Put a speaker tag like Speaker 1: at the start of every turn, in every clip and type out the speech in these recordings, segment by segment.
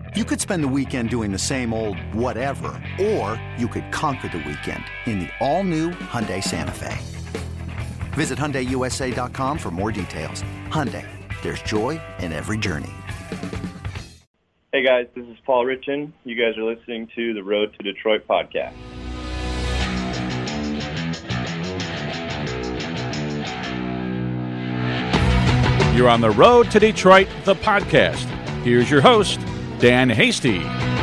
Speaker 1: You could spend the weekend doing the same old whatever, or you could conquer the weekend in the all-new Hyundai Santa Fe. Visit HyundaiUSA.com for more details. Hyundai, there's joy in every journey.
Speaker 2: Hey guys, this is Paul Richan. You guys are listening to the Road to Detroit podcast.
Speaker 3: You're on the Road to Detroit, the podcast. Here's your host, Dan Hasty.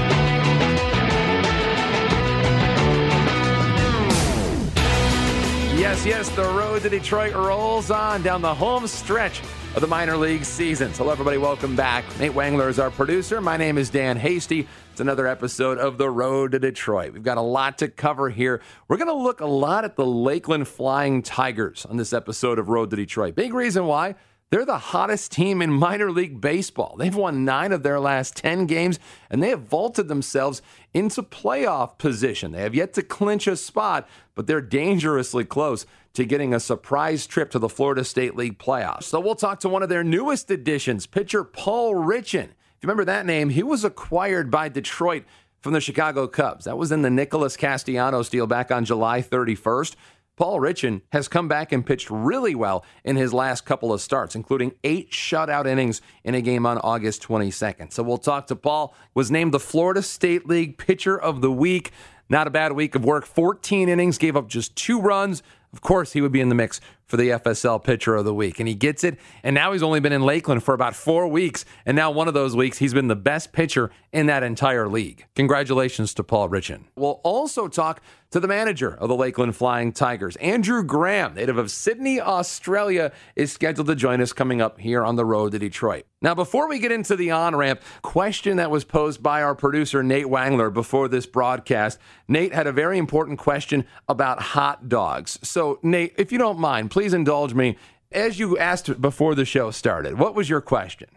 Speaker 4: Yes, the Road to Detroit rolls on down the home stretch of the minor league season. So hello, everybody. Welcome back. Nate Wangler is our producer. My name is Dan Hasty. It's another episode of the Road to Detroit. We've got a lot to cover here. We're going to look a lot at the Lakeland Flying Tigers on this episode of Road to Detroit. Big reason why. They're the hottest team in minor league baseball. They've won 9 of their last 10 games, and they have vaulted themselves into playoff position. They have yet to clinch a spot, but they're dangerously close to getting a surprise trip to the Florida State League playoffs. So we'll talk to one of their newest additions, pitcher Paul Richan. If you remember that name, he was acquired by Detroit from the Chicago Cubs. That was in the Nicholas Castellanos deal back on July 31st. Paul Richan has come back and pitched really well in his last couple of starts, including 8 shutout innings in a game on August 22nd. So we'll talk to Paul. Was named the Florida State League Pitcher of the Week. Not a bad week of work. 14 innings, gave up just 2 runs. Of course, he would be in the mix for the FSL Pitcher of the Week. And he gets it. And now he's only been in Lakeland for about 4 weeks. And now one of those weeks, he's been the best pitcher in that entire league. Congratulations to Paul Richan. We'll also talk to the manager of the Lakeland Flying Tigers, Andrew Graham, native of Sydney, Australia, is scheduled to join us coming up here on the Road to Detroit. Now, before we get into the on-ramp, question that was posed by our producer, Nate Wangler, before this broadcast. Nate had a very important question about hot dogs. So, Nate, if you don't mind, please indulge me. As you asked before the show started, what was your question?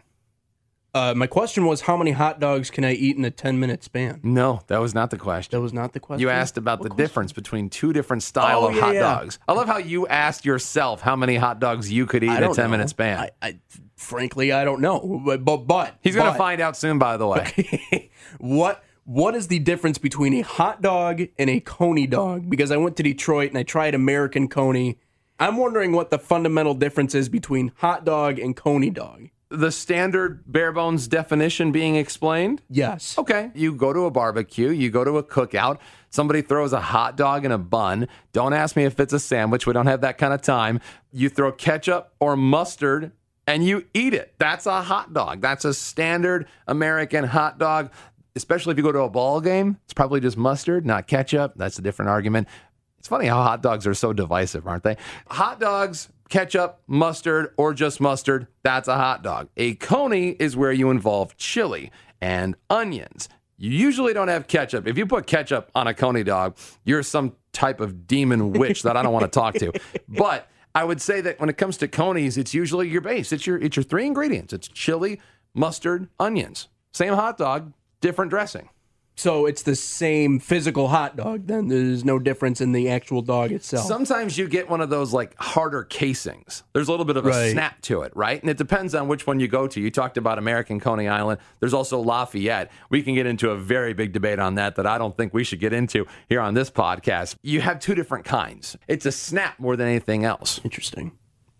Speaker 5: My question was, how many hot dogs can I eat in a 10-minute span?
Speaker 4: No, that was not the question.
Speaker 5: That was not the question?
Speaker 4: You asked about the difference between 2 different styles of hot dogs. I love how you asked yourself how many hot dogs you could eat in a 10-minute span.
Speaker 5: Frankly, I don't know. But
Speaker 4: he's going to find out soon, by the way.
Speaker 5: Okay. What is the difference between a hot dog and a coney dog? Because I went to Detroit and I tried American coney. I'm wondering what the fundamental difference is between hot dog and coney dog.
Speaker 4: The standard bare bones definition being explained?
Speaker 5: Yes.
Speaker 4: Okay. You go to a barbecue, you go to a cookout, somebody throws a hot dog in a bun. Don't ask me if it's a sandwich. We don't have that kind of time. You throw ketchup or mustard and you eat it. That's a hot dog. That's a standard American hot dog. Especially if you go to a ball game, it's probably just mustard, not ketchup. That's a different argument. It's funny how hot dogs are so divisive, aren't they? Hot dogs, ketchup, mustard, or just mustard, that's a hot dog. A coney is where you involve chili and onions. You usually don't have ketchup. If you put ketchup on a coney dog, you're some type of demon witch that I don't want to talk to. But I would say that when it comes to conies, it's usually your base. It's your 3 ingredients. It's chili, mustard, onions. Same hot dog, different dressing.
Speaker 5: So it's the same physical hot dog, then there's no difference in the actual dog itself.
Speaker 4: Sometimes you get one of those like harder casings. There's a little bit of a snap to it, right? And it depends on which one you go to. You talked about American Coney Island. There's also Lafayette. We can get into a very big debate on that I don't think we should get into here on this podcast. You have 2 different kinds. It's a snap more than anything else.
Speaker 5: Interesting.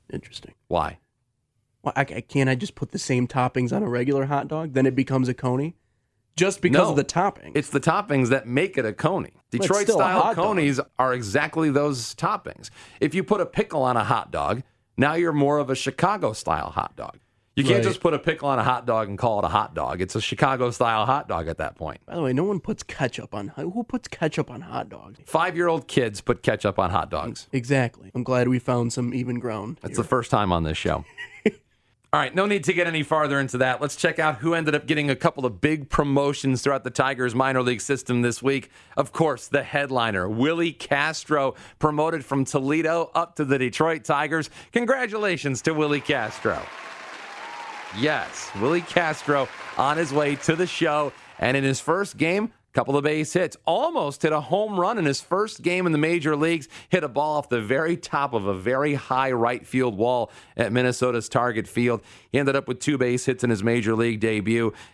Speaker 4: Why?
Speaker 5: Well, can't I just put the same toppings on a regular hot dog? Then it becomes a coney? Just because of the toppings.
Speaker 4: It's the toppings that make it a coney. Detroit-style conies are exactly those toppings. If you put a pickle on a hot dog, now you're more of a Chicago-style hot dog. You can't just put a pickle on a hot dog and call it a hot dog. It's a Chicago-style hot dog at that point.
Speaker 5: By the way, no one puts ketchup on... Who puts ketchup on hot dogs?
Speaker 4: 5-year-old kids put ketchup on hot dogs.
Speaker 5: Exactly. I'm glad we found some even ground.
Speaker 4: That's the first time on this show. All right, no need to get any farther into that. Let's check out who ended up getting a couple of big promotions throughout the Tigers minor league system this week. Of course, the headliner, Willie Castro, promoted from Toledo up to the Detroit Tigers. Congratulations to Willie Castro. Yes, Willie Castro on his way to the show. And in his first game, couple of base hits. Almost hit a home run in his first game in the major leagues. Hit a ball off the very top of a very high right field wall at Minnesota's Target Field. He ended up with 2 base hits in his major league debut.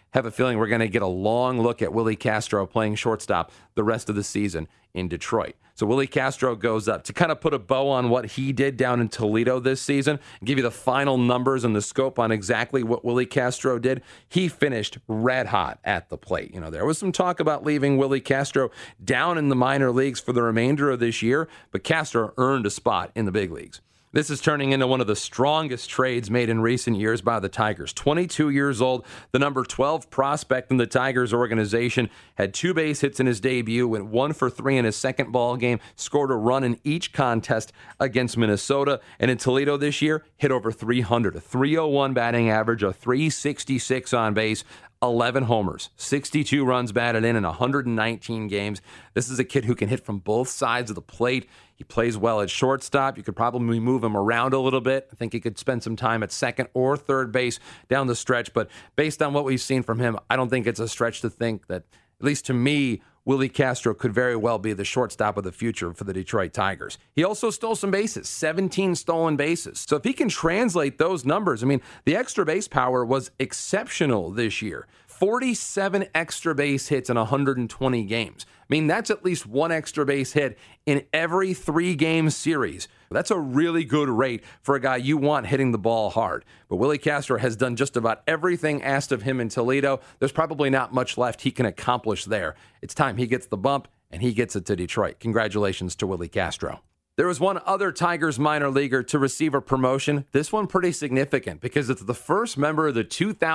Speaker 4: have a feeling we're going to get a long look at Willie Castro playing shortstop the rest of the season in Detroit. So Willie Castro goes up. To kind of put a bow on what he did down in Toledo this season, give you the final numbers and the scope on exactly what Willie Castro did, he finished red hot at the plate. You know, there was some talk about leaving Willie Castro down in the minor leagues for the remainder of this year, but Castro earned a spot in the big leagues. This is turning into one of the strongest trades made in recent years by the Tigers. 22 years old, the number 12 prospect in the Tigers organization, had 2 base hits in his debut, went 1 for 3 in his second ball game, scored a run in each contest against Minnesota, and in Toledo this year, hit over 300, a 301 batting average, a 366 on base, 11 homers, 62 runs batted in 119 games. This is a kid who can hit from both sides of the plate. He plays well at shortstop. You could probably move him around a little bit. I think he could spend some time at second or third base down the stretch. But based on what we've seen from him, I don't think it's a stretch to think that, at least to me, Willie Castro could very well be the shortstop of the future for the Detroit Tigers. He also stole some bases, 17 stolen bases. So if he can translate those numbers, I mean, the extra base power was exceptional this year. 47 extra base hits in 120 games. I mean, that's at least 1 extra base hit in every 3-game series. That's a really good rate for a guy you want hitting the ball hard. But Willie Castro has done just about everything asked of him in Toledo. There's probably not much left he can accomplish there. It's time he gets the bump, and he gets it to Detroit. Congratulations to Willie Castro. There was one other Tigers minor leaguer to receive a promotion. This one pretty significant because it's the first member of the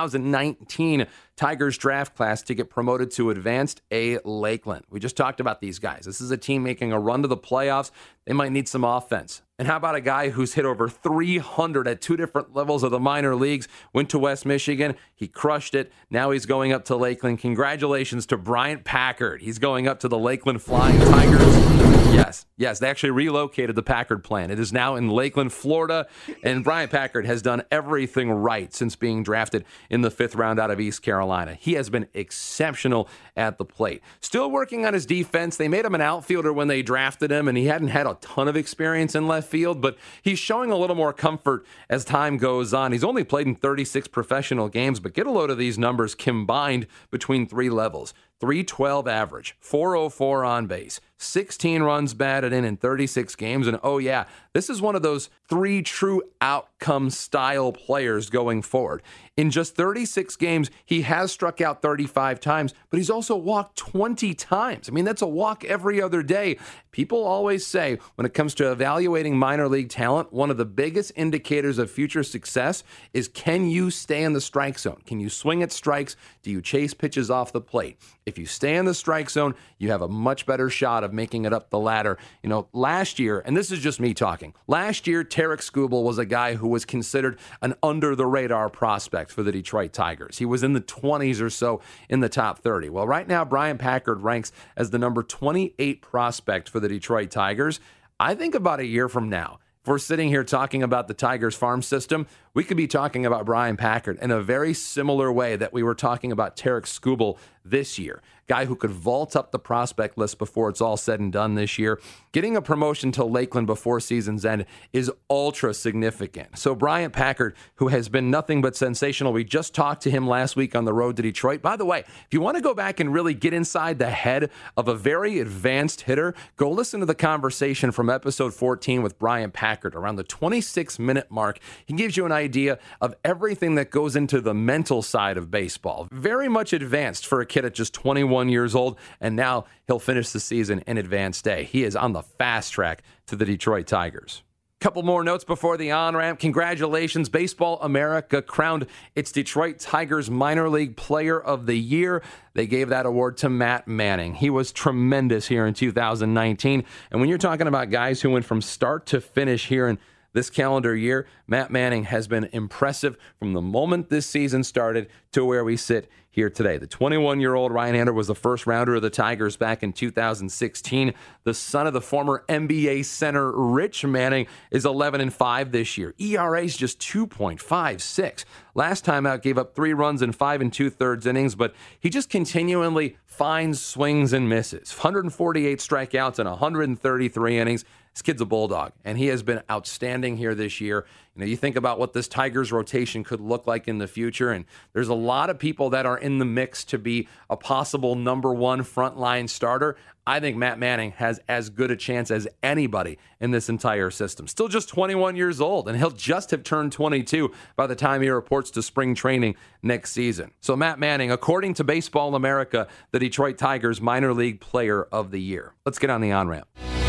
Speaker 4: 2019 Tigers draft class to get promoted to Advanced A Lakeland. We just talked about these guys. This is a team making a run to the playoffs. They might need some offense. And how about a guy who's hit over 300 at 2 different levels of the minor leagues, went to West Michigan, he crushed it. Now he's going up to Lakeland. Congratulations to Bryant Packard. He's going up to the Lakeland Flying Tigers. Yes, they actually relocated the Packard plant. It is now in Lakeland, Florida, and Bryant Packard has done everything right since being drafted in the 5th round out of East Carolina. He has been exceptional at the plate. Still working on his defense. They made him an outfielder when they drafted him, and he hadn't had a ton of experience in left field, but he's showing a little more comfort as time goes on. He's only played in 36 professional games, but get a load of these numbers combined between 3 levels. 312 average, 404 on base, 16 runs batted in 36 games. And oh yeah, this is one of those 3 true outcome style players going forward. In just 36 games, he has struck out 35 times, but he's also walked 20 times. I mean, that's a walk every other day. People always say when it comes to evaluating minor league talent, one of the biggest indicators of future success is, can you stay in the strike zone? Can you swing at strikes? Do you chase pitches off the plate? If you stay in the strike zone, you have a much better shot of making it up the ladder. You know, last year, and this is just me talking, last year, Tarek Skubal was a guy who was considered an under-the-radar prospect for the Detroit Tigers. He was in the 20s or so in the top 30. Well, right now, Bryant Packard ranks as the number 28 prospect for the Detroit Tigers. I think about a year from now, if we're sitting here talking about the Tigers farm system, we could be talking about Bryant Packard in a very similar way that we were talking about Tarek Skubal this year. Guy who could vault up the prospect list before it's all said and done this year. Getting a promotion to Lakeland before season's end is ultra significant. So Bryant Packard, who has been nothing but sensational, we just talked to him last week on the road to Detroit. By the way, if you want to go back and really get inside the head of a very advanced hitter, go listen to the conversation from episode 14 with Bryant Packard around the 26-minute mark. He gives you an idea of everything that goes into the mental side of baseball. Very much advanced for a kid at just 21 years old, and now he'll finish the season in Advanced A. He is on the fast track to the Detroit Tigers. Couple more notes before the on-ramp. Congratulations. Baseball America crowned its Detroit Tigers Minor League Player of the Year. They gave that award to Matt Manning. He was tremendous here in 2019. And when you're talking about guys who went from start to finish here in this calendar year, Matt Manning has been impressive from the moment this season started to where we sit here today. The 21-year-old Ryan Hander was the first rounder of the Tigers back in 2016. The son of the former NBA center Rich Manning is 11-5 this year. ERA is just 2.56. Last time out, gave up 3 runs in 5 2/3 innings, but he just continually finds swings and misses. 148 strikeouts in 133 innings. This kid's a bulldog, and he has been outstanding here this year. You think about what this Tigers rotation could look like in the future, and there's a lot of people that are in the mix to be a possible number one frontline starter. I think Matt Manning has as good a chance as anybody in this entire system. Still just 21 years old, and he'll just have turned 22 by the time he reports to spring training next season. So Matt Manning, according to Baseball America, the Detroit Tigers minor league player of the year. Let's get on the on-ramp.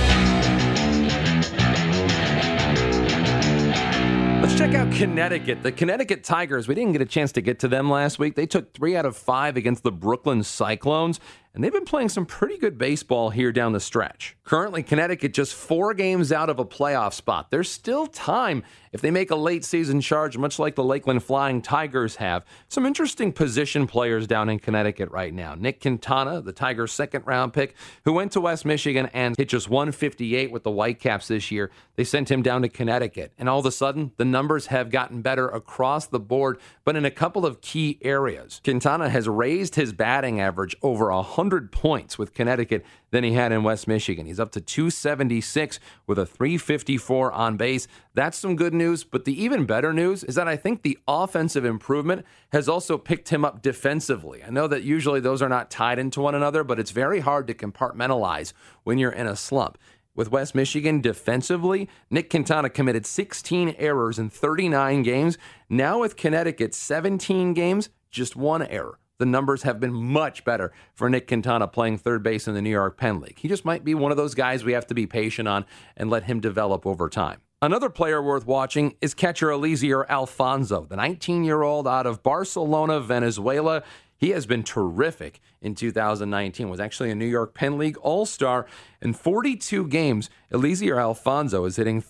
Speaker 4: Let's check out Connecticut. The Connecticut Tigers, we didn't get a chance to get to them last week. They took 3 out of 5 against the Brooklyn Cyclones, and they've been playing some pretty good baseball here down the stretch. Currently, Connecticut just 4 games out of a playoff spot. There's still time if they make a late season charge, much like the Lakeland Flying Tigers have. Some interesting position players down in Connecticut right now. Nick Quintana, the Tigers' second-round pick, who went to West Michigan and hit just 158 with the Whitecaps this year. They sent him down to Connecticut, and all of a sudden, the numbers have gotten better across the board, but in a couple of key areas. Quintana has raised his batting average over 100 points with Connecticut than he had in West Michigan. He's up to 276 with a 354 on base. That's some good news, but the even better news is that I think the offensive improvement has also picked him up defensively. I know that usually those are not tied into one another, but it's very hard to compartmentalize when you're in a slump. With West Michigan defensively, Nick Quintana committed 16 errors in 39 games. Now with Connecticut, 17 games, just 1 error. The numbers have been much better for Nick Quintana playing third base in the New York Penn League. He just might be one of those guys we have to be patient on and let him develop over time. Another player worth watching is catcher Eliezer Alfonzo, the 19-year-old out of Barcelona, Venezuela. He has been terrific in 2019, was actually a New York Penn League All-Star. In 42 games, Eliezer Alfonzo is hitting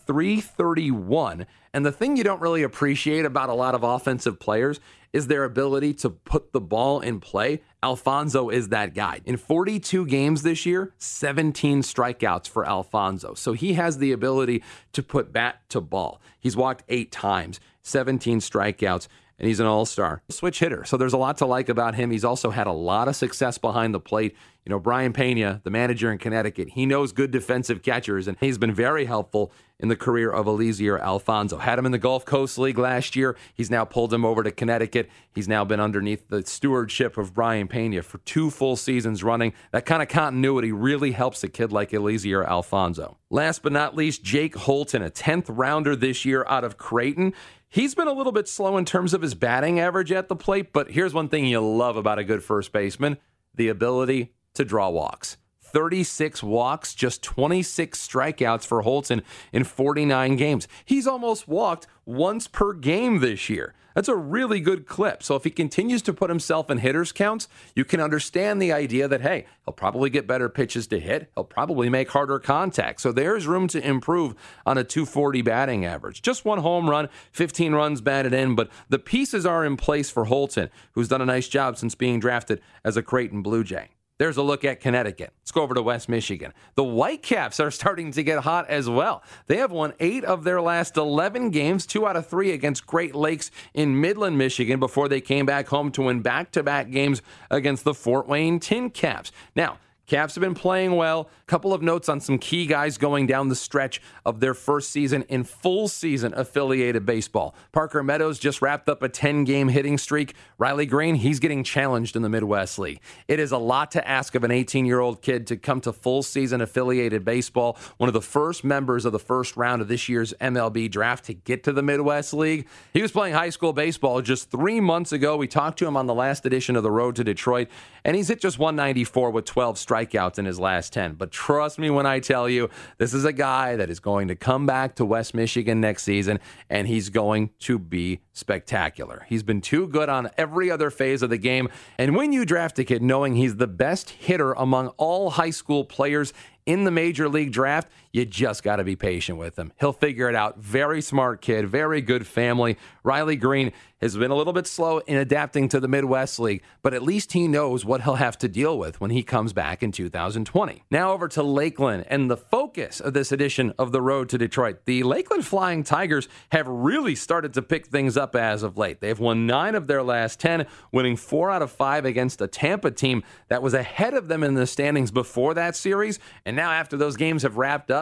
Speaker 4: .331. And the thing you don't really appreciate about a lot of offensive players is their ability to put the ball in play. Alfonzo is that guy. In 42 games this year, 17 strikeouts for Alfonzo. So he has the ability to put bat to ball. He's walked 8 times, 17 strikeouts, and he's an all-star switch hitter. So there's a lot to like about him. He's also had a lot of success behind the plate. Brian Pena, the manager in Connecticut, he knows good defensive catchers, and he's been very helpful in the career of Eliezer Alfonzo. Had him in the Gulf Coast League last year. He's now pulled him over to Connecticut. He's now been underneath the stewardship of Brian Pena for 2 full seasons running. That kind of continuity really helps a kid like Eliezer Alfonzo. Last but not least, Jake Holton, a 10th rounder this year out of Creighton. He's been a little bit slow in terms of his batting average at the plate, but here's one thing you love about a good first baseman, the ability to draw walks. 36 walks, just 26 strikeouts for Holton in 49 games. He's almost walked once per game this year. That's a really good clip. So if he continues to put himself in hitters' counts, you can understand the idea that, hey, he'll probably get better pitches to hit. He'll probably make harder contact. So there's room to improve on a 240 batting average. Just 1 home run, 15 runs batted in, but the pieces are in place for Holton, who's done a nice job since being drafted as a Creighton Blue Jay. There's a look at Connecticut. Let's go over to West Michigan. The Whitecaps are starting to get hot as well. They have won 8 of their last 11 games, 2 out of 3 against Great Lakes in Midland, Michigan, before they came back home to win back-to-back games against the Fort Wayne Tin Caps. Now, Caps have been playing well. A couple of notes on some key guys going down the stretch of their first season in full season affiliated baseball. Parker Meadows just wrapped up a 10-game hitting streak. Riley Green, he's getting challenged in the Midwest League. It is a lot to ask of an 18-year-old kid to come to full season affiliated baseball, one of the first members of the first round of this year's MLB draft to get to the Midwest League. He was playing high school baseball just 3 months ago. We talked to him on the last edition of The Road to Detroit, and he's hit just 194 with 12 strikeouts in his last 10. But trust me when I tell you, this is a guy that is going to come back to West Michigan next season, and he's going to be spectacular. He's been too good on every other phase of the game. And when you draft a kid knowing he's the best hitter among all high school players in the major league draft, you just got to be patient with him. He'll figure it out. Very smart kid, very good family. Riley Green has been a little bit slow in adapting to the Midwest League, but at least he knows what he'll have to deal with when he comes back in 2020. Now over to Lakeland and the focus of this edition of The Road to Detroit. The Lakeland Flying Tigers have really started to pick things up as of late. They've won 9 of their last 10, winning 4 out of 5 against a Tampa team that was ahead of them in the standings before that series. And now after those games have wrapped up,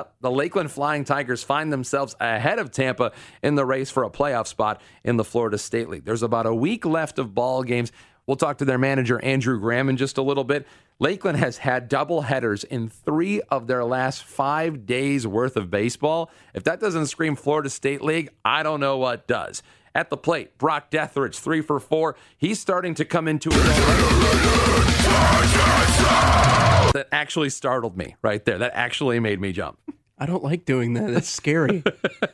Speaker 4: up, the Lakeland Flying Tigers find themselves ahead of Tampa in the race for a playoff spot in the Florida State League. There's about a week left of ball games. We'll talk to their manager, Andrew Graham, in just a little bit. Lakeland has had double headers in 3 of their last 5 days worth of baseball. If that doesn't scream Florida State League, I don't know what does. At the plate, Brock Deatherage, 3 for 4. He's starting to come into it. That actually startled me right there. That actually made me jump.
Speaker 5: I don't like doing that. That's scary.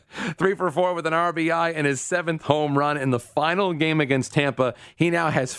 Speaker 4: 3 for 4 with an RBI and his 7th home run in the final game against Tampa. He now has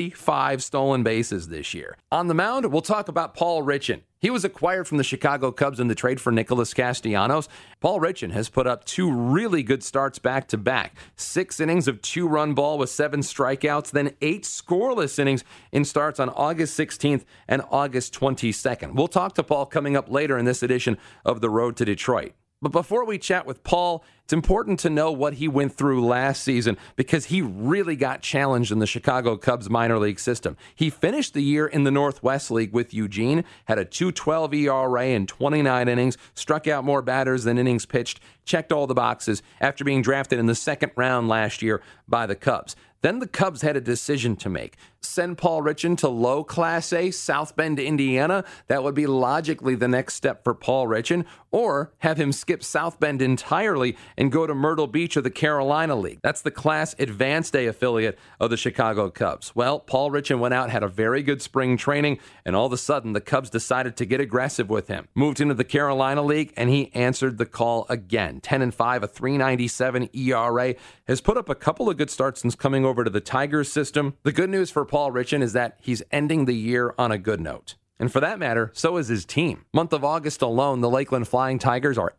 Speaker 4: 45 stolen bases this year. On the mound, we'll talk about Paul Richan. He was acquired from the Chicago Cubs in the trade for Nicholas Castellanos. Paul Richan has put up 2 really good starts back-to-back. 6 innings of 2-run ball with 7 strikeouts, then 8 scoreless innings in starts on August 16th and August 22nd. We'll talk to Paul coming up later in this edition of The Road to Detroit. But before we chat with Paul, it's important to know what he went through last season because he really got challenged in the Chicago Cubs minor league system. He finished the year in the Northwest League with Eugene, had a 2.12 ERA in 29 innings, struck out more batters than innings pitched, checked all the boxes after being drafted in the 2nd round last year by the Cubs. Then the Cubs had a decision to make. Send Paul Richan to low Class A, South Bend, Indiana. That would be logically the next step for Paul Richan. Or have him skip South Bend entirely and go to Myrtle Beach or the Carolina League. That's the Class Advanced A affiliate of the Chicago Cubs. Well, Paul Richan went out, had a very good spring training, and all of a sudden the Cubs decided to get aggressive with him. Moved into the Carolina League, and he answered the call again. 10-5, a 3.97 ERA. Has put up a couple of good starts since coming over to the Tigers system. The good news for Paul Richan is that he's ending the year on a good note. And for that matter, so is his team. Month of August alone, the Lakeland Flying Tigers are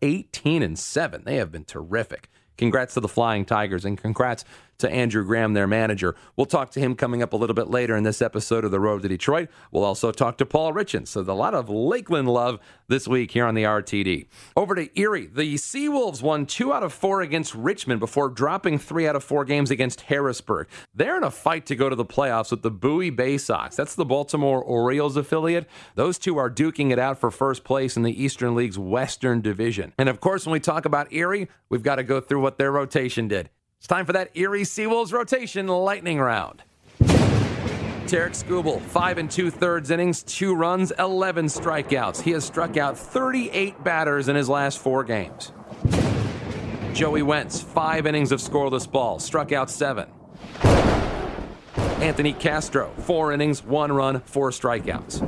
Speaker 4: 18-7. They have been terrific. Congrats to the Flying Tigers, and congrats to Andrew Graham, their manager. We'll talk to him coming up a little bit later in this episode of The Road to Detroit. We'll also talk to Paul Richan. So a lot of Lakeland love this week here on the RTD. Over to Erie. The Seawolves won 2 out of 4 against Richmond before dropping 3 out of 4 games against Harrisburg. They're in a fight to go to the playoffs with the Bowie Bay Sox. That's the Baltimore Orioles affiliate. Those two are duking it out for first place in the Eastern League's Western Division. And of course, when we talk about Erie, we've got to go through what their rotation did. It's time for that Erie Seawolves rotation lightning round. Tarek Skubal, 5 2/3 innings, 2 runs, 11 strikeouts. He has struck out 38 batters in his last 4 games. Joey Wentz, 5 innings of scoreless ball, struck out 7. Anthony Castro, 4 innings, 1 run, 4 strikeouts.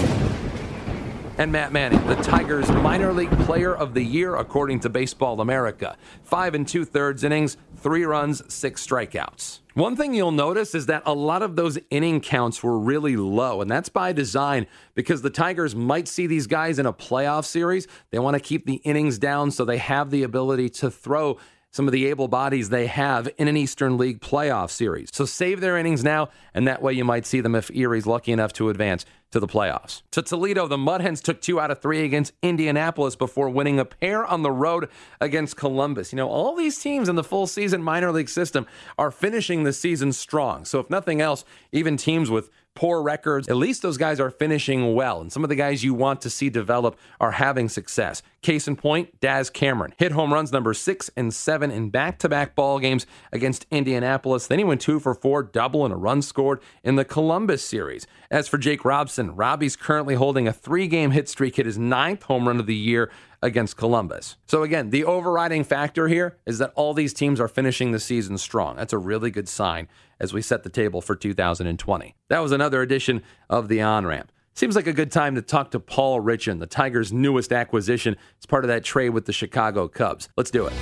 Speaker 4: And Matt Manning, the Tigers' minor league player of the year, according to Baseball America. 5 2/3 innings, 3 runs, 6 strikeouts. One thing you'll notice is that a lot of those inning counts were really low, and that's by design because the Tigers might see these guys in a playoff series. They want to keep the innings down so they have the ability to throw some of the able bodies they have in an Eastern League playoff series. So save their innings now, and that way you might see them if Erie's lucky enough to advance to the playoffs. To Toledo, the Mud Hens took 2 out of 3 against Indianapolis before winning a pair on the road against Columbus. You know, all these teams in the full season minor league system are finishing the season strong. So if nothing else, even teams with poor records, at least those guys are finishing well. And some of the guys you want to see develop are having success. Case in point, Daz Cameron hit home runs number 6 and 7 in back-to-back ball games against Indianapolis. Then he went 2 for 4, double and a run scored in the Columbus series. As for Jake Robson, Robbie's currently holding a 3-game hit streak, hit his 9th home run of the year against Columbus. So again, the overriding factor here is that all these teams are finishing the season strong. That's a really good sign as we set the table for 2020. That was another edition of The On-Ramp. Seems like a good time to talk to Paul Richan, the Tigers' newest acquisition. It's part of that trade with the Chicago Cubs. Let's do it.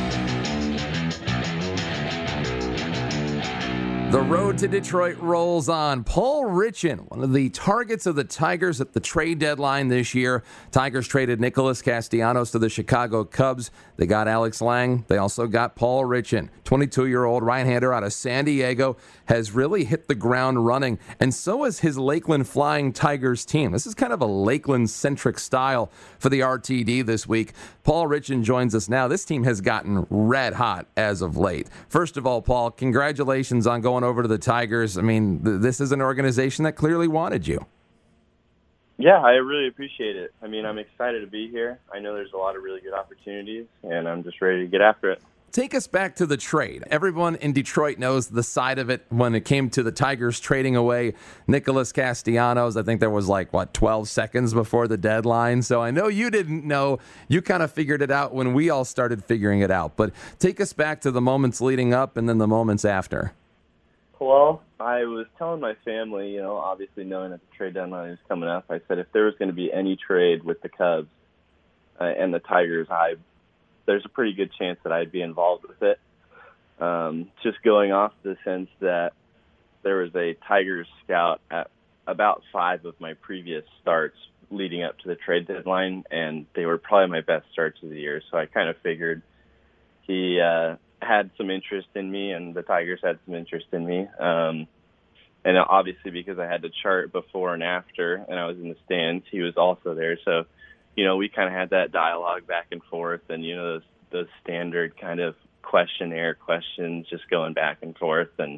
Speaker 4: The road to Detroit rolls on. Paul Richan, one of the targets of the Tigers at the trade deadline this year. Tigers traded Nicholas Castellanos to the Chicago Cubs. They got Alex Lang. They also got Paul Richan, 22-year-old right-hander out of San Diego, has really hit the ground running, and so has his Lakeland Flying Tigers team. This is kind of a Lakeland-centric style for the RTD this week. Paul Richan joins us now. This team has gotten red hot as of late. First of all, Paul, congratulations on going over to the Tigers. I mean, this is an organization that clearly wanted you.
Speaker 2: Yeah, I really appreciate it. I mean, I'm excited to be here. I know there's a lot of really good opportunities, and I'm just ready to get after it.
Speaker 4: Take us back to the trade. Everyone in Detroit knows the side of it when it came to the Tigers trading away Nicholas Castellanos. I think there was 12 seconds before the deadline. So I know you didn't know. You kind of figured it out when we all started figuring it out. But take us back to the moments leading up and then the moments after.
Speaker 2: Well, I was telling my family, obviously knowing that the trade deadline was coming up, I said if there was going to be any trade with the Cubs and the Tigers, there's a pretty good chance that I'd be involved with it. Just going off the sense that there was a Tigers scout at about 5 of my previous starts leading up to the trade deadline, and they were probably my best starts of the year. So I kind of figured he had some interest in me, and the Tigers had some interest in me. And obviously because I had the chart before and after, and I was in the stands, he was also there. So we kind of had that dialogue back and forth, and, those standard kind of questionnaire questions just going back and forth. And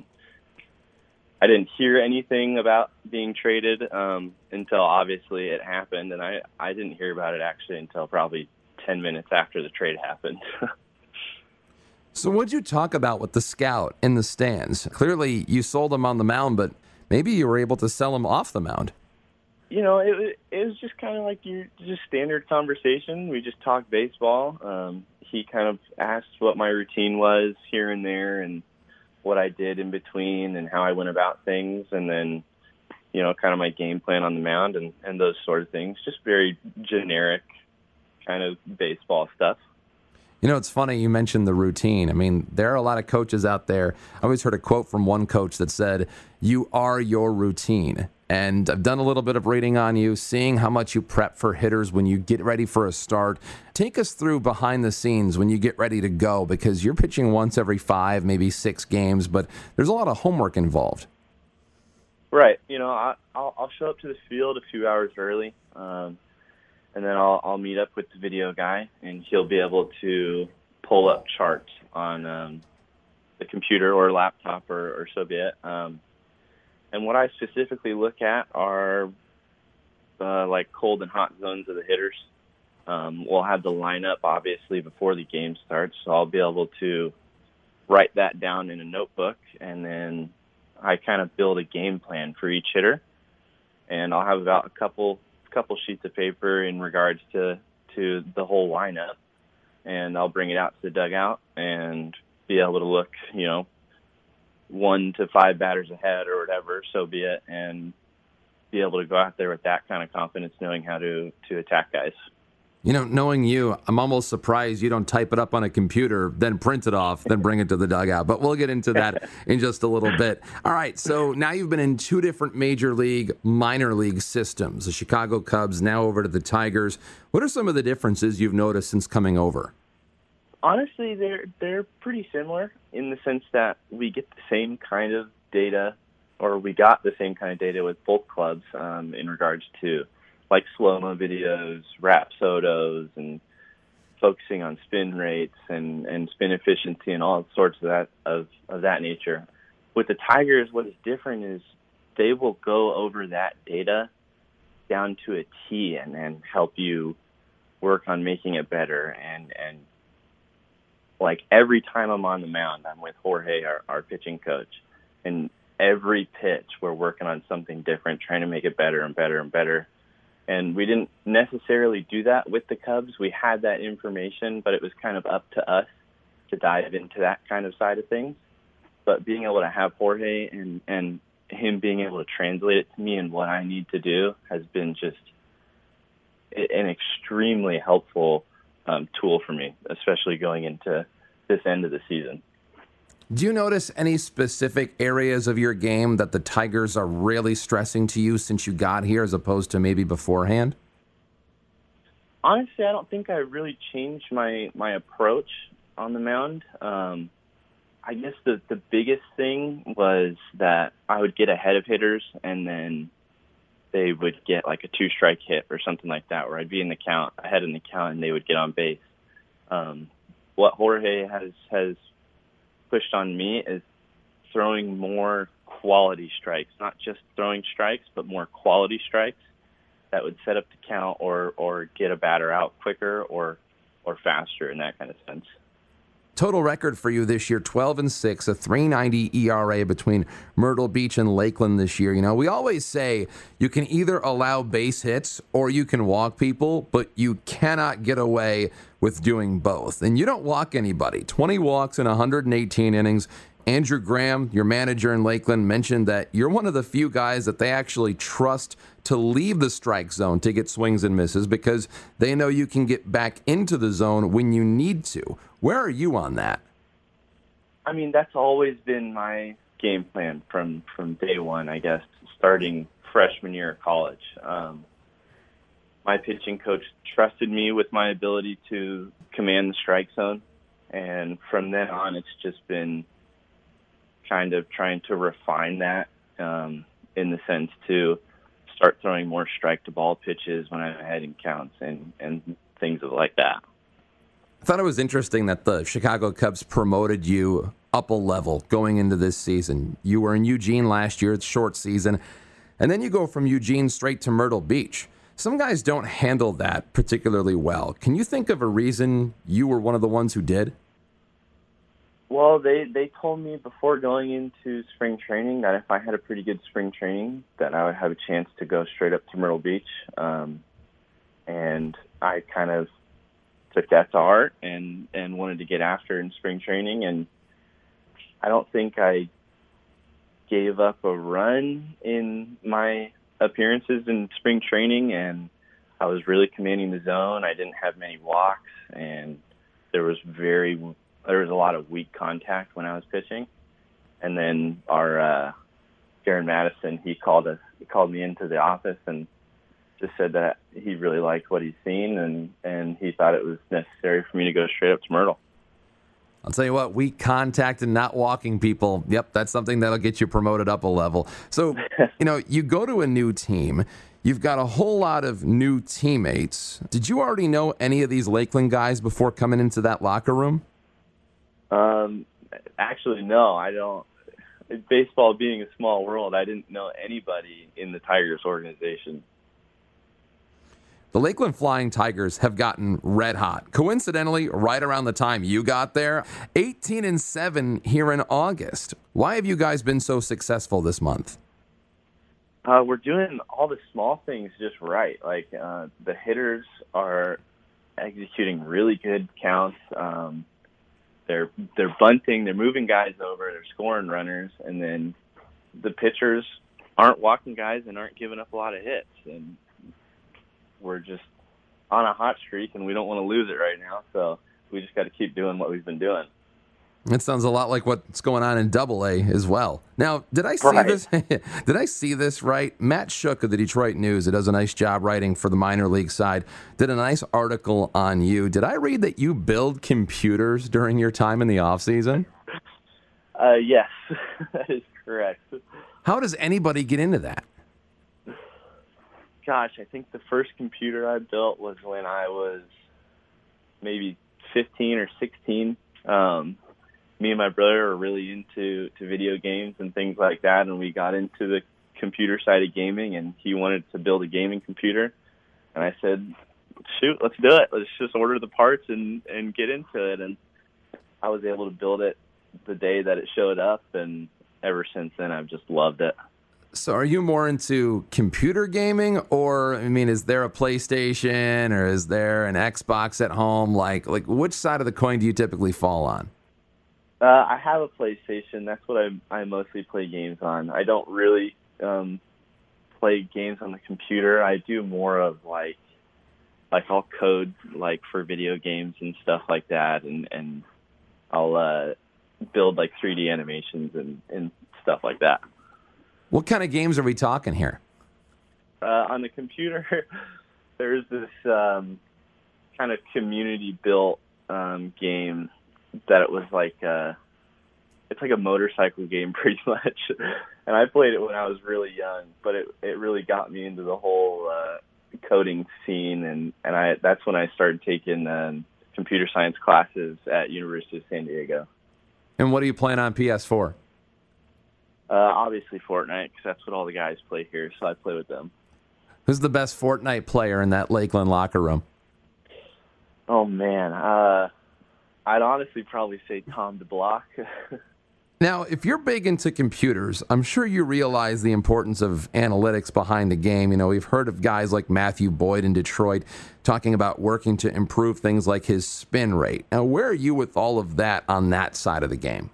Speaker 2: I didn't hear anything about being traded until obviously it happened, and I didn't hear about it actually until probably 10 minutes after the trade happened.
Speaker 4: So what'd you talk about with the scout in the stands? Clearly you sold him on the mound, but maybe you were able to sell him off the mound.
Speaker 2: It was just kind of like just standard conversation. We just talked baseball. He kind of asked what my routine was here and there and what I did in between and how I went about things, and then, kind of my game plan on the mound and those sort of things. Just very generic kind of baseball stuff.
Speaker 4: It's funny you mentioned the routine. I mean, there are a lot of coaches out there. I always heard a quote from one coach that said, "You are your routine." And I've done a little bit of reading on you, seeing how much you prep for hitters when you get ready for a start. Take us through behind the scenes when you get ready to go, because you're pitching once every 5, maybe 6 games, but there's a lot of homework involved.
Speaker 2: Right. I'll show up to the field a few hours early, and then I'll meet up with the video guy, and he'll be able to pull up charts on the computer or laptop or so be it. And what I specifically look at are cold and hot zones of the hitters. We'll have the lineup obviously before the game starts, so I'll be able to write that down in a notebook, and then I kind of build a game plan for each hitter. And I'll have about a couple sheets of paper in regards to the whole lineup, and I'll bring it out to the dugout and be able to look, 1 to 5 batters ahead or whatever, so be it, and be able to go out there with that kind of confidence, knowing how to attack guys.
Speaker 4: Knowing you, I'm almost surprised you don't type it up on a computer, then print it off, then bring it to the dugout. But we'll get into that in just a little bit. All right, so now you've been in 2 different major league, minor league systems, the Chicago Cubs, now over to the Tigers. What are some of the differences you've noticed since coming over?
Speaker 2: Honestly, they're pretty similar in the sense that we get the same kind of data, or we got the same kind of data with both clubs in regards to slow-mo videos, Rapsodos, and focusing on spin rates and spin efficiency and all sorts of that nature. With the Tigers, what is different is they will go over that data down to a T and help you work on making it better. And every time I'm on the mound, I'm with Jorge, our pitching coach, and every pitch we're working on something different, trying to make it better and better and better. And we didn't necessarily do that with the Cubs. We had that information, but it was kind of up to us to dive into that kind of side of things. But being able to have Jorge and him being able to translate it to me and what I need to do has been just an extremely helpful tool for me, especially going into this end of the season.
Speaker 4: Do you notice any specific areas of your game that the Tigers are really stressing to you since you got here as opposed to maybe beforehand?
Speaker 2: Honestly, I don't think I really changed my approach on the mound. I guess the biggest thing was that I would get ahead of hitters, and then they would get a 2-strike hit or something like that, where I'd be ahead in the count, and they would get on base. What Jorge has pushed on me is throwing more quality strikes, not just throwing strikes, but more quality strikes. that would set up the count or get a batter out quicker or faster in that kind of sense.
Speaker 4: Total record for you this year, 12-6, a 3.90 ERA between Myrtle Beach and Lakeland this year. You know, we always say you can either allow base hits or you can walk people, but you cannot get away with doing both. And you don't walk anybody. 20 walks in 118 innings. Andrew Graham, your manager in Lakeland, mentioned that you're one of the few guys that they actually trust to leave the strike zone to get swings and misses because they know you can get back into the zone when you need to. Where are you on that?
Speaker 2: I mean, that's always been my game plan from day one, I guess, starting freshman year of college. My pitching coach trusted me with my ability to command the strike zone, and from then on, it's just been kind of trying to refine that in the sense to start throwing more strike-to-ball pitches when I'm ahead in counts and things like that.
Speaker 4: I thought it was interesting that the Chicago Cubs promoted you up a level going into this season. You were in Eugene last year, it's short season, and then you go from Eugene straight to Myrtle Beach. Some guys don't handle that particularly well. Can you think of a reason you were one of the ones who did?
Speaker 2: Well, they told me before going into spring training that if I had a pretty good spring training, that I would have a chance to go straight up to Myrtle Beach. And I kind of took that to heart and wanted to get after in spring training. And I don't think I gave up a run in my appearances in spring training, and I was really commanding the zone. I didn't have many walks, and there was a lot of weak contact when I was pitching. And then our Darren Madison, he called me into the office and just said that he really liked what he's seen and he thought it was necessary for me to go straight up to Myrtle.
Speaker 4: I'll tell you what, weak contact and not walking people, yep, that's something that'll get you promoted up a level. So, you go to a new team. You've got a whole lot of new teammates. Did you already know any of these Lakeland guys before coming into that locker room?
Speaker 2: Actually, no, I don't. Baseball being a small world, I didn't know anybody in the Tigers organization.
Speaker 4: The Lakeland Flying Tigers have gotten red hot. Coincidentally, right around the time you got there, 18-7 here in August. Why have you guys been so successful this month?
Speaker 2: We're doing all the small things just right. Like the hitters are executing really good counts. They're bunting, they're moving guys over, they're scoring runners, and then the pitchers aren't walking guys and aren't giving up a lot of hits. And we're just on a hot streak, and we don't want to lose it right now. So we just got to keep doing what we've been doing.
Speaker 4: That sounds a lot like what's going on in Double-A as well. Now, did I see this? Did I see this right? Matt Shook of the Detroit News, who does a nice job writing for the minor league side, did a nice article on you. Did I read that you build computers during your time in the off season?
Speaker 2: Yes, that is correct.
Speaker 4: How does anybody get into that?
Speaker 2: Gosh, I think the first computer I built was when I was maybe 15 or 16. Me and my brother are really into video games and things like that, and we got into the computer side of gaming, and he wanted to build a gaming computer. And I said, shoot, let's do it. Let's just order the parts and get into it. And I was able to build it the day that it showed up, and ever since then I've just loved it.
Speaker 4: So are you more into computer gaming, or, is there a PlayStation or is there an Xbox at home? Like which side of the coin do you typically fall on?
Speaker 2: I have a PlayStation. That's what I mostly play games on. I don't really play games on the computer. I do more of like I'll code like for video games and stuff like that, and I'll build like 3D animations and stuff like that.
Speaker 4: What kind of games are we talking here?
Speaker 2: On the computer, there's this kind of community-built game that it was like it's like a motorcycle game pretty much. And I played it when I was really young, but it really got me into the whole coding scene, and that's when I started taking computer science classes at University of San Diego.
Speaker 4: And what are you playing on PS4?
Speaker 2: Obviously Fortnite, because that's what all the guys play here, so I play with them.
Speaker 4: Who's the best Fortnite player in that Lakeland locker room?
Speaker 2: Oh, man. I'd honestly probably say Tom DeBlock.
Speaker 4: Now, if you're big into computers, I'm sure you realize the importance of analytics behind the game. You know, we've heard of guys like Matthew Boyd in Detroit talking about working to improve things like his spin rate. Now, where are you with all of that on that side of the game?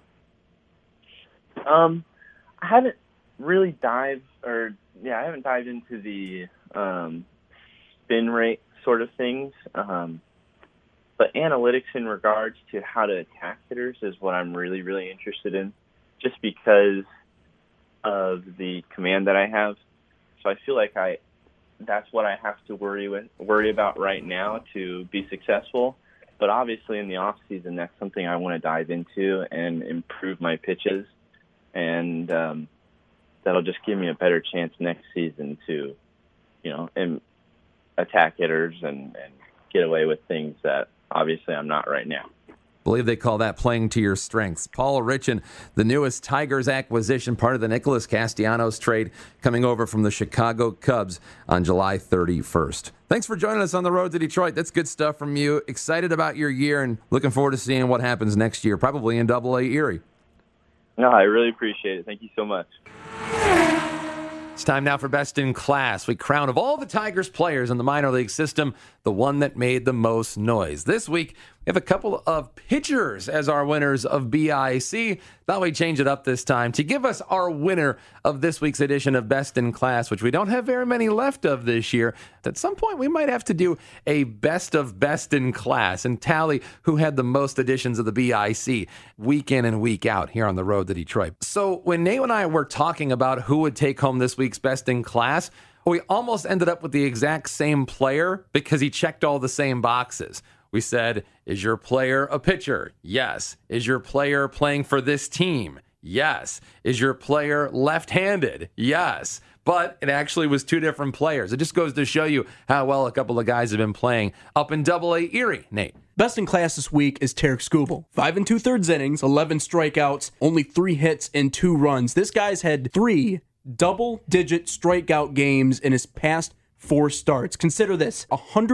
Speaker 2: I haven't really dived into the spin rate sort of things. But analytics in regards to how to attack hitters is what I'm really, really interested in, just because of the command that I have. So I feel like that's what I have to worry about right now to be successful. But obviously in the off season, that's something I want to dive into and improve my pitches, and that'll just give me a better chance next season to, attack hitters and get away with things that obviously I'm not right now.
Speaker 4: I believe they call that playing to your strengths. Paul Richan, the newest Tigers acquisition, part of the Nicholas Castellanos trade, coming over from the Chicago Cubs on July 31st. Thanks for joining us on the road to Detroit. That's good stuff from you. Excited about your year and looking forward to seeing what happens next year, probably in Double-A Erie.
Speaker 2: No, I really appreciate it. Thank you so much.
Speaker 4: It's time now for Best in Class. We crown of all the Tigers players in the minor league system, the one that made the most noise. This week, we have a couple of pitchers as our winners of BIC. Thought we'd change it up this time to give us our winner of this week's edition of Best in Class, which we don't have very many left of this year. At some point, we might have to do a best of Best in Class and tally who had the most editions of the BIC week in and week out here on the road to Detroit. So when Nate and I were talking about who would take home this week's Best in Class, we almost ended up with the exact same player because he checked all the same boxes. We said, is your player a pitcher? Yes. Is your player playing for this team? Yes. Is your player left-handed? Yes. But it actually was two different players. It just goes to show you how well a couple of guys have been playing up in Double-A Erie, Nate.
Speaker 5: Best in Class this week is Tarek Skubal. 5 2/3 innings, 11 strikeouts, only 3 hits and 2 runs. This guy's had 3 double-digit strikeout games in his past 4 starts. Consider this,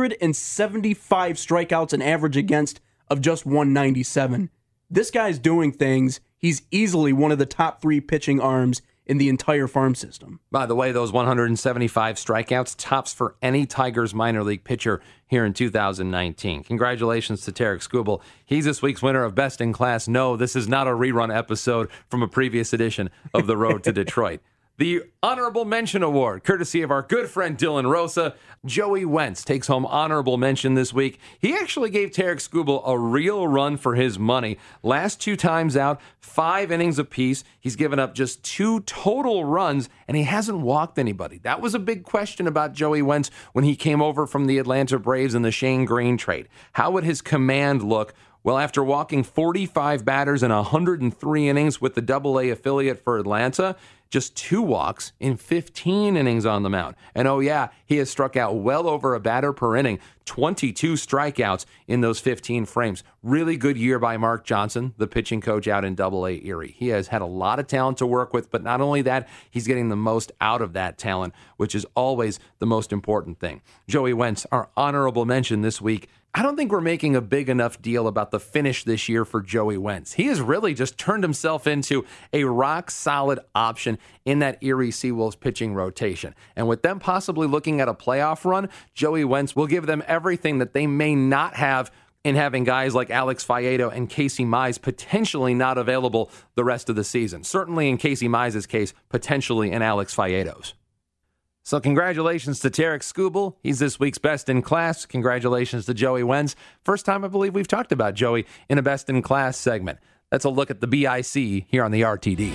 Speaker 5: 175 strikeouts, an average against of just 197. This guy's doing things. He's easily one of the top 3 pitching arms in the entire farm system.
Speaker 4: By the way, those 175 strikeouts, tops for any Tigers minor league pitcher here in 2019. Congratulations to Tarek Skubal. He's this week's winner of Best in Class. No, this is not a rerun episode from a previous edition of The Road to Detroit. The Honorable Mention Award, courtesy of our good friend Dylan Rosa. Joey Wentz takes home honorable mention this week. He actually gave Tarek Skubal a real run for his money. Last 2 times out, 5 innings apiece. He's given up just 2 total runs, and he hasn't walked anybody. That was a big question about Joey Wentz when he came over from the Atlanta Braves in the Shane Green trade. How would his command look? Well, after walking 45 batters in 103 innings with the Double-A affiliate for Atlanta, just 2 walks in 15 innings on the mound. And oh yeah, he has struck out well over a batter per inning, 22 strikeouts in those 15 frames. Really good year by Mark Johnson, the pitching coach out in Double-A Erie. He has had a lot of talent to work with, but not only that, he's getting the most out of that talent, which is always the most important thing. Joey Wentz, our honorable mention this week. I don't think we're making a big enough deal about the finish this year for Joey Wentz. He has really just turned himself into a rock-solid option in that Erie Seawolves pitching rotation. And with them possibly looking at a playoff run, Joey Wentz will give them everything that they may not have in having guys like Alex Faedo and Casey Mize potentially not available the rest of the season. Certainly in Casey Mize's case, potentially in Alex Faedo's. So congratulations to Tarek Skubal. He's this week's Best in Class. Congratulations to Joey Wentz. First time I believe we've talked about Joey in a Best in Class segment. That's a look at the BIC here on the RTD.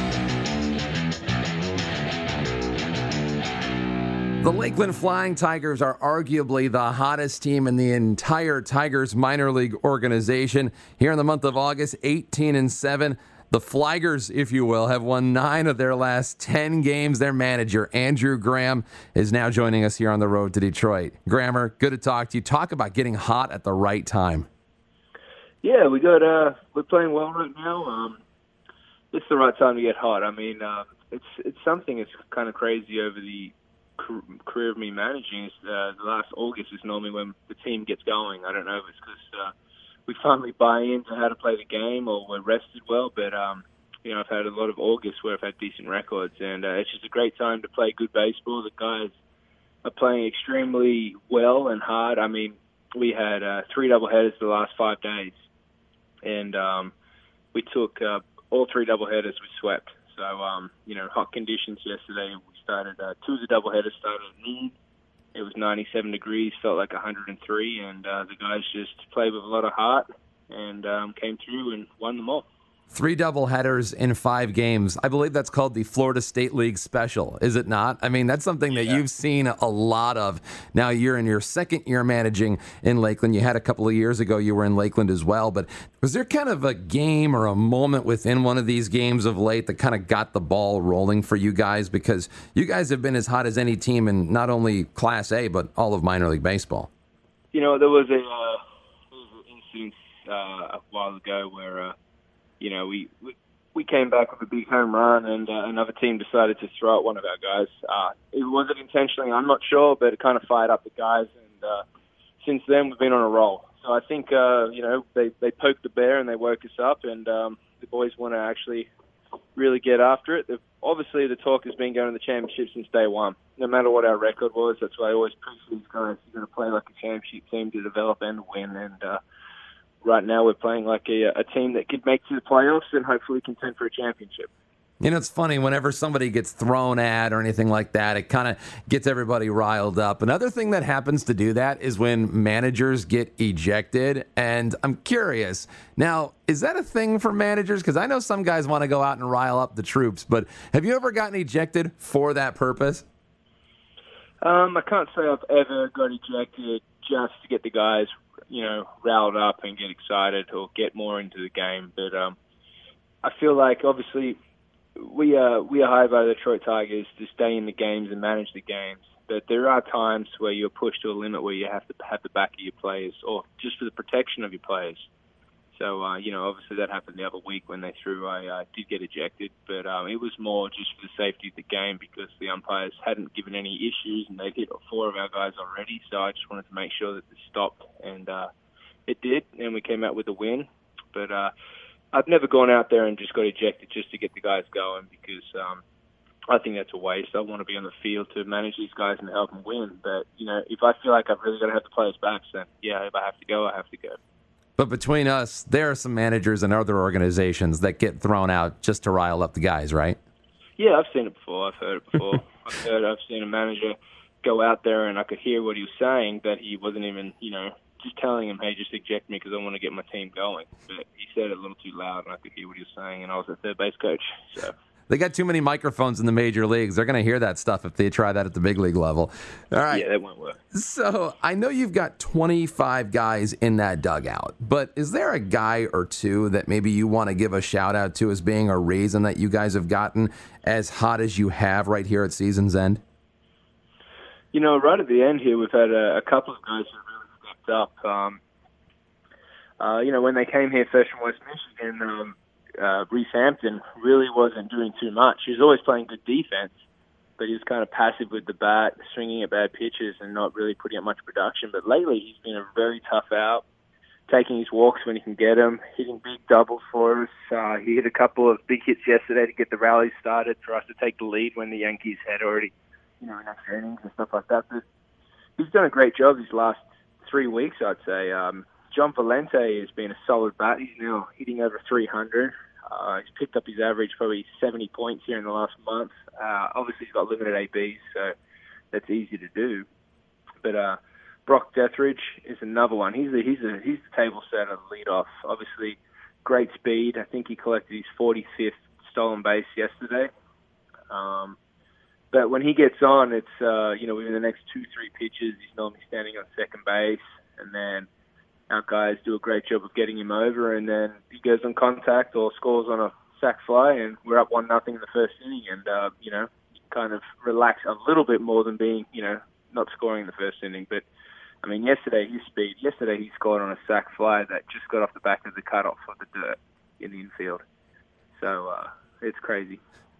Speaker 4: The Lakeland Flying Tigers are arguably the hottest team in the entire Tigers minor league organization. Here in the month of August, 18-7. The Flygers, if you will, have won 9 of their last 10 games. Their manager, Andrew Graham, is now joining us here on the road to Detroit. Grammer, good to talk to you. Talk about getting hot at the right time.
Speaker 6: Yeah, we're playing well right now. It's the right time to get hot. I mean, it's something that's kind of crazy over the career of me managing is the last August is normally when the team gets going. I don't know if it's because we finally buy into how to play the game or we're rested well, but I've had a lot of August where I've had decent records, and it's just a great time to play good baseball. The guys are playing extremely well and hard. I mean, we had 3 doubleheaders the last 5 days, and we took all 3 doubleheaders we swept. So, hot conditions yesterday. We started 2 of the doubleheaders started at noon. It was 97 degrees, felt like 103, and the guys just played with a lot of heart and came through and won them all.
Speaker 4: 3 doubleheaders in 5 games. I believe that's called the Florida State League Special, is it not? I mean, that's something that you've seen a lot of. Now you're in your second year managing in Lakeland. You had a couple of years ago you were in Lakeland as well. But was there kind of a game or a moment within one of these games of late that kind of got the ball rolling for you guys? Because you guys have been as hot as any team in not only Class A, but all of minor league baseball.
Speaker 6: There was an incident a while ago where we came back with a big home run, and another team decided to throw at one of our guys. It wasn't intentionally, I'm not sure, but it kind of fired up the guys, and since then we've been on a roll. So I think, they poked the bear and they woke us up, and the boys want to actually really get after it. Obviously, the talk has been going to the championship since day one. No matter what our record was, that's why I always preach these guys. You've got to play like a championship team to develop and win, and right now we're playing like a team that could make it to the playoffs and hopefully contend for a championship.
Speaker 4: It's funny, whenever somebody gets thrown at or anything like that, it kind of gets everybody riled up. Another thing that happens to do that is when managers get ejected. And I'm curious, now, is that a thing for managers? Because I know some guys want to go out and rile up the troops, but have you ever gotten ejected for that purpose?
Speaker 6: I can't say I've ever got ejected just to get the guys riled up and get excited or get more into the game. But I feel like obviously we are hired by the Detroit Tigers to stay in the games and manage the games. But there are times where you're pushed to a limit where you have to have the back of your players, or just for the protection of your players. So, obviously that happened the other week when they threw. I did get ejected, but it was more just for the safety of the game because the umpires hadn't given any issues and they'd hit 4 of our guys already. So I just wanted to make sure that this stopped, and it did, and we came out with a win. But I've never gone out there and just got ejected just to get the guys going because I think that's a waste. I want to be on the field to manage these guys and help them win. But, if I feel like I've really got to have the players' backs, then, yeah, if I have to go, I have to go.
Speaker 4: But between us, there are some managers and other organizations that get thrown out just to rile up the guys, right?
Speaker 6: Yeah, I've seen it before. I've heard it before. I've seen a manager go out there and I could hear what he was saying, but he wasn't even, just telling him, hey, just eject me because I want to get my team going. But he said it a little too loud and I could hear what he was saying, and I was a third base coach. So
Speaker 4: they got too many microphones in the major leagues. They're going to hear that stuff if they try that at the big league level. All right.
Speaker 6: Yeah, that won't work.
Speaker 4: So I know you've got 25 guys in that dugout, but is there a guy or two that maybe you want to give a shout out to as being a reason that you guys have gotten as hot as you have right here at season's end?
Speaker 6: Right at the end here, we've had a couple of guys who really stepped up. When they came here first from West Michigan, Reese Hampton really wasn't doing too much. He was always playing good defense, but he was kind of passive with the bat, swinging at bad pitches and not really putting up much production. But lately, he's been a very tough out, taking his walks when he can get them, hitting big doubles for us. He hit a couple of big hits yesterday to get the rally started for us to take the lead when the Yankees had already, in extra innings and stuff like that. But he's done a great job these last 3 weeks, I'd say. John Valente has been a solid bat. He's now hitting over 300. He's picked up his average probably 70 points here in the last month. Obviously, he's got limited ABs, so that's easy to do. But Brock Deathridge is another one. He's the table setter, leadoff. Obviously, great speed. I think he collected his 45th stolen base yesterday. But when he gets on, it's within the next 2-3 pitches, he's normally standing on second base, and then our guys do a great job of getting him over, and then he goes on contact or scores on a sac fly, and we're up 1-0 in the first inning, and kind of relax a little bit more than being not scoring in the first inning. But I mean, yesterday he scored on a sac fly that just got off the back of the cutoff of the dirt in the infield. So it's crazy.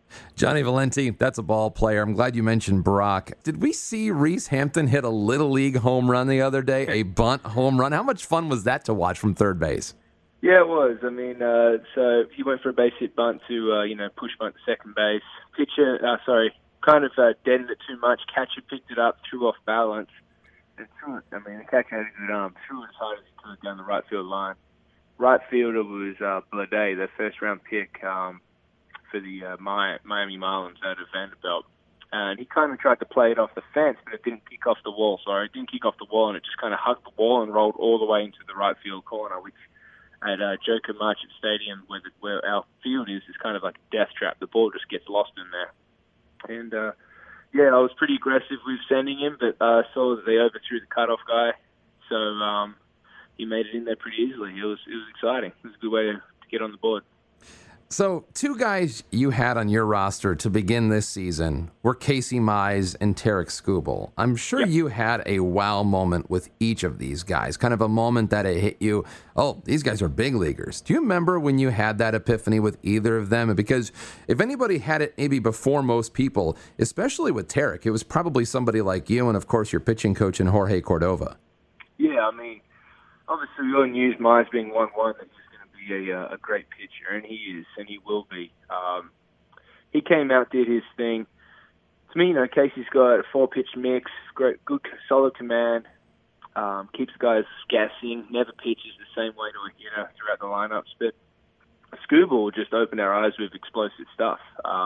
Speaker 4: Johnny Valenti, that's a ball player. I'm glad you mentioned Brock. Did we see Reese Hampton hit a Little League home run the other day, a bunt home run? How much fun was that to watch from third base?
Speaker 6: Yeah, it was. I mean, so he went for a base hit bunt to, push bunt to second base. Pitcher, kind of deadened it too much. Catcher picked it up, threw off balance, and threw it. I mean, the catcher had a good arm. Threw it as hard as he could down the right field line. Right fielder was Blade, their first-round pick for the Miami Marlins out of Vanderbilt. And he kind of tried to play it off the fence, but it didn't kick off the wall. Sorry, it didn't kick off the wall, and it just kind of hugged the wall and rolled all the way into the right field corner, which at Joe Camacho Stadium, where our field is kind of like a death trap. The ball just gets lost in there. And, I was pretty aggressive with sending him, but I saw that they overthrew the cutoff guy. So he made it in there pretty easily. It was exciting. It was a good way to get on the board.
Speaker 4: So, two guys you had on your roster to begin this season were Casey Mize and Tarik Skubal. I'm sure you had a wow moment with each of these guys, kind of a moment that it hit you, oh, these guys are big leaguers. Do you remember when you had that epiphany with either of them? Because if anybody had it maybe before most people, especially with Tarik, it was probably somebody like you and, of course, your pitching coach in Jorge Cordova.
Speaker 6: Yeah, I mean, obviously we all knew Mize being 1-1 that a great pitcher, and he is, and he will be. He came out, did his thing. To me, Casey's got a 4-pitch mix, great, good, solid command, keeps guys guessing, never pitches the same way to a hitter throughout the lineups. But Skubal just opened our eyes with explosive stuff.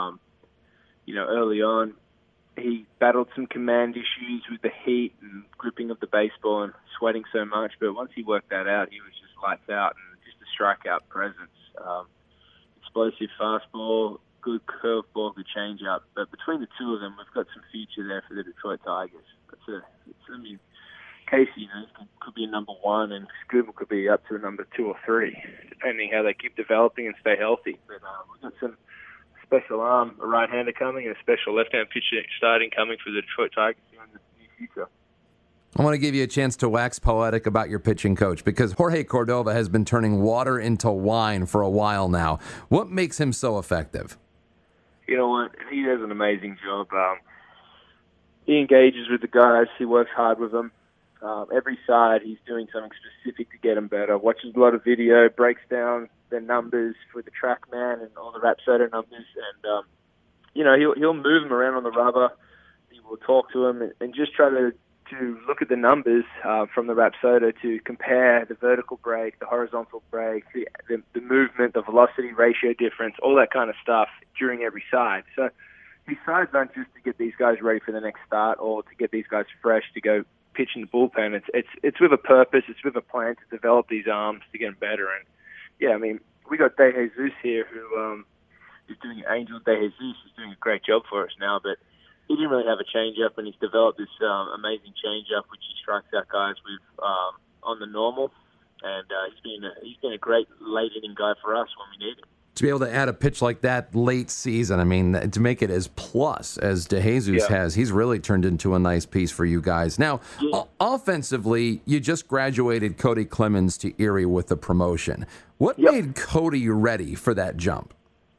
Speaker 6: Early on, he battled some command issues with the heat and gripping of the baseball and sweating so much, but once he worked that out, he was just lights out and strikeout presence, explosive fastball, good curveball, good changeup. But between the two of them, we've got some future there for the Detroit Tigers. Casey, could be a number 1, and Skubal could be up to a number 2 or 3, depending how they keep developing and stay healthy. But we've got some special arm, a right-hander coming, and a special left-hand pitcher starting coming for the Detroit Tigers in the near future.
Speaker 4: I want to give you a chance to wax poetic about your pitching coach, because Jorge Cordova has been turning water into wine for a while now. What makes him so effective?
Speaker 6: You know what? He does an amazing job. He engages with the guys. He works hard with them. Every side, he's doing something specific to get them better. Watches a lot of video, breaks down their numbers for the TrackMan and all the Rapsodo numbers. And, he'll move them around on the rubber. He will talk to them and just try to look at the numbers from the Rapsodo to compare the vertical break, the horizontal break, the movement, the velocity ratio difference, all that kind of stuff during every side. So these sides aren't just to get these guys ready for the next start or to get these guys fresh to go pitch in the bullpen. It's with a purpose. It's with a plan to develop these arms to get them better. And, we got De Jesus here who is doing Angel De Jesus is doing a great job for us now, but he didn't really have a changeup, and he's developed this amazing changeup, which he strikes out guys with on the normal. And he's been a great late inning guy for us when we need him.
Speaker 4: To be able to add a pitch like that late season, I mean, to make it as plus as De Jesus has, he's really turned into a nice piece for you guys. Now, offensively, you just graduated Cody Clemens to Erie with the promotion. What made Cody ready for that jump?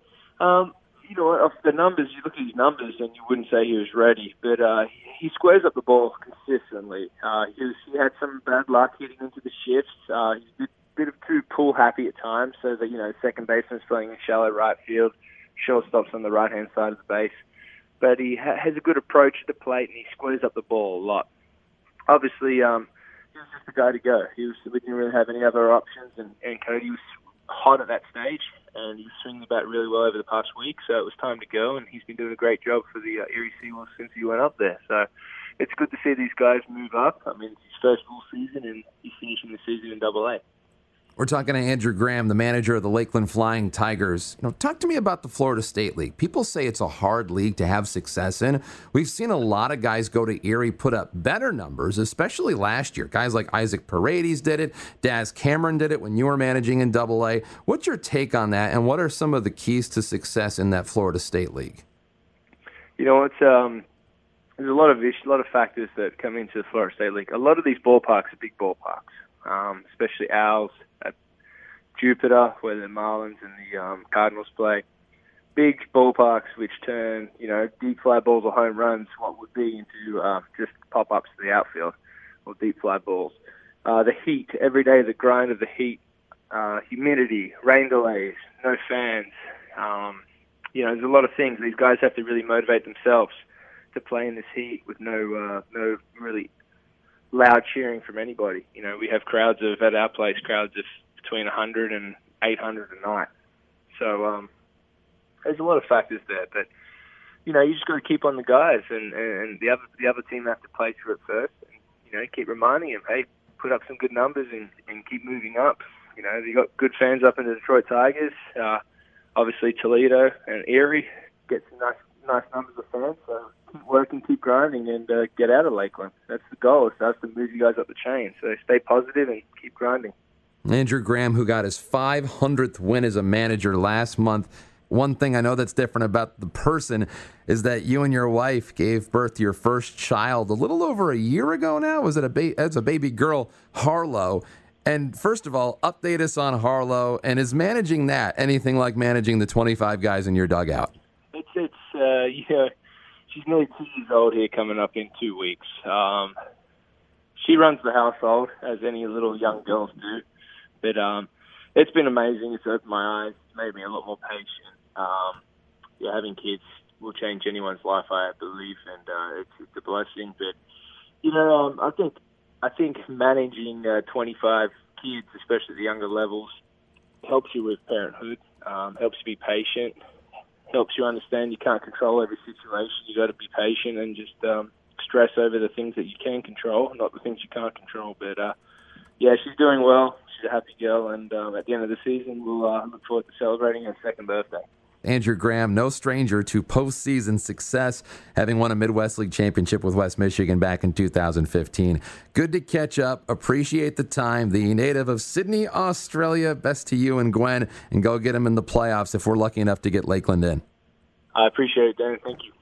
Speaker 6: Off the numbers, you look at his numbers and you wouldn't say he was ready, but he squares up the ball consistently. He had some bad luck hitting into the shifts. He's a bit of too pull happy at times, so that, second baseman's playing in shallow right field, shortstop's on the right-hand side of the base. But he has a good approach at the plate and he squares up the ball a lot. Obviously, he was just the guy to go. We didn't really have any other options, and Cody was hot at that stage, and he was swinging the bat really well over the past week, so it was time to go, and he's been doing a great job for the Erie Seawolves since he went up there. So it's good to see these guys move up. I mean, it's his first full season, and he's finishing the season in AA.
Speaker 4: We're talking to Andrew Graham, the manager of the Lakeland Flying Tigers. Talk to me about the Florida State League. People say it's a hard league to have success in. We've seen a lot of guys go to Erie put up better numbers, especially last year. Guys like Isaac Paredes did it. Daz Cameron did it when you were managing in AA. What's your take on that, and what are some of the keys to success in that Florida State League?
Speaker 6: It's there's a lot of factors that come into the Florida State League. A lot of these ballparks are big ballparks, especially ours at Jupiter, where the Marlins and the Cardinals play. big ballparks which turn, deep fly balls or home runs, what would be into just pop-ups to the outfield or deep fly balls. The heat, every day the grind of the heat, humidity, rain delays, no fans. There's a lot of things. These guys have to really motivate themselves to play in this heat with no really loud cheering from anybody. We have at our place, crowds of between 100 and 800 a night. So there's a lot of factors there, but you just got to keep on the guys, and the other team have to play through it first, and keep reminding them, hey, put up some good numbers and keep moving up. They got good fans up in the Detroit Tigers. Obviously Toledo and Erie get some nice numbers of fans. So keep working, keep grinding, and get out of Lakeland. That's the goal. So that's to move you guys up the chain. So stay positive and keep grinding.
Speaker 4: Andrew Graham, who got his 500th win as a manager last month. One thing I know that's different about the person is that you and your wife gave birth to your first child a little over a year ago now. Was it as a baby girl, Harlow? And first of all, update us on Harlow, and is managing that anything like managing the 25 guys in your dugout?
Speaker 6: It's she's nearly 2 years old here, coming up in 2 weeks. She runs the household, as any little young girls do. But it's been amazing. It's opened my eyes, made me a lot more patient. Having kids will change anyone's life, I believe, and it's a blessing. But I think managing 25 kids, especially the younger levels, helps you with parenthood. Helps you be patient. Helps you understand you can't control every situation. You got to be patient and just stress over the things that you can control, not the things you can't control. But she's doing well. She's a happy girl, and at the end of the season, we'll look forward to celebrating her second birthday.
Speaker 4: Andrew Graham, no stranger to postseason success, having won a Midwest League championship with West Michigan back in 2015. Good to catch up. Appreciate the time. The native of Sydney, Australia. Best to you and Gwen, and go get him in the playoffs if we're lucky enough to get Lakeland in.
Speaker 6: I appreciate it, Dan. Thank you.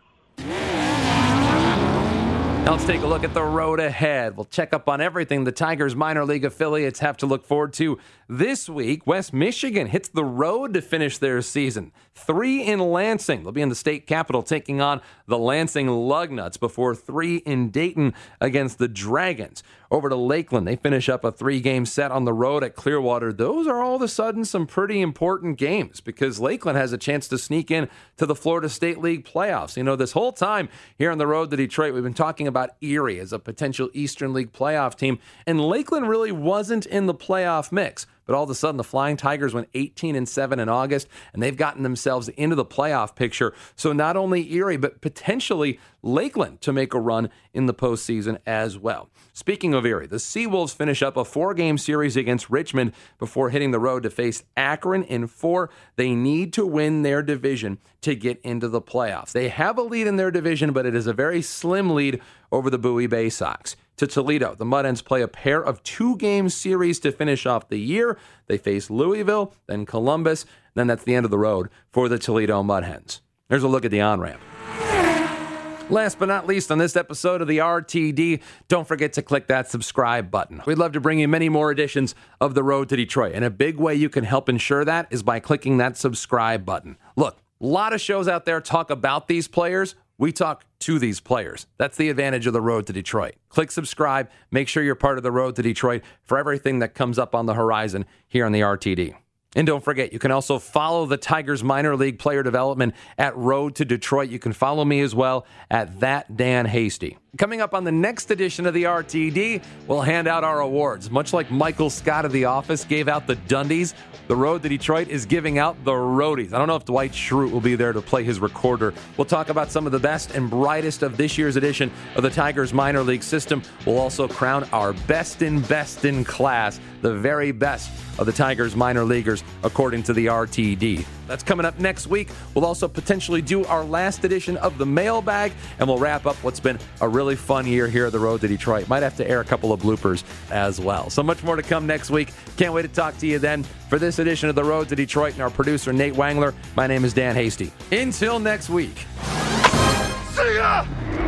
Speaker 4: Now let's take a look at the road ahead. We'll check up on everything the Tigers minor league affiliates have to look forward to this week. West Michigan hits the road to finish their season. 3 in Lansing. They'll be in the state capital taking on the Lansing Lugnuts before 3 in Dayton against the Dragons. Over to Lakeland, they finish up a 3-game set on the road at Clearwater. Those are all of a sudden some pretty important games because Lakeland has a chance to sneak in to the Florida State League playoffs. This whole time here on the road to Detroit, we've been talking about Erie as a potential Eastern League playoff team, and Lakeland really wasn't in the playoff mix. But all of a sudden, the Flying Tigers went 18-7 in August, and they've gotten themselves into the playoff picture. So not only Erie, but potentially Lakeland to make a run in the postseason as well. Speaking of Erie, the Seawolves finish up a 4-game series against Richmond before hitting the road to face Akron in 4. They need to win their division to get into the playoffs. They have a lead in their division, but it is a very slim lead over the Bowie Bay Sox. To Toledo, the Mud Hens play a pair of 2-game series to finish off the year. They face Louisville, then Columbus, then that's the end of the road for the Toledo Mud Hens. There's a look at the on-ramp. Last but not least on this episode of the RTD, don't forget to click that subscribe button. We'd love to bring you many more editions of The Road to Detroit, and a big way you can help ensure that is by clicking that subscribe button. Look, a lot of shows out there talk about these players. We talk to these players. That's the advantage of The Road to Detroit. Click subscribe. Make sure you're part of The Road to Detroit for everything that comes up on the horizon here on the RTD. And don't forget, you can also follow the Tigers minor league player development at Road to Detroit. You can follow me as well at that Dan Hasty. Coming up on the next edition of the RTD, we'll hand out our awards. Much like Michael Scott of The Office gave out the Dundies, the Road to Detroit is giving out the Roadies. I don't know if Dwight Schrute will be there to play his recorder. We'll talk about some of the best and brightest of this year's edition of the Tigers minor league system. We'll also crown our best in class, the very best of the Tigers minor leaguers, according to the RTD. That's coming up next week. We'll also potentially do our last edition of the mailbag, and we'll wrap up what's been a really fun year here at the Road to Detroit. Might have to air a couple of bloopers as well. So much more to come next week. Can't wait to talk to you then. For this edition of the Road to Detroit and our producer, Nate Wangler, my name is Dan Hasty. Until next week.
Speaker 7: See ya!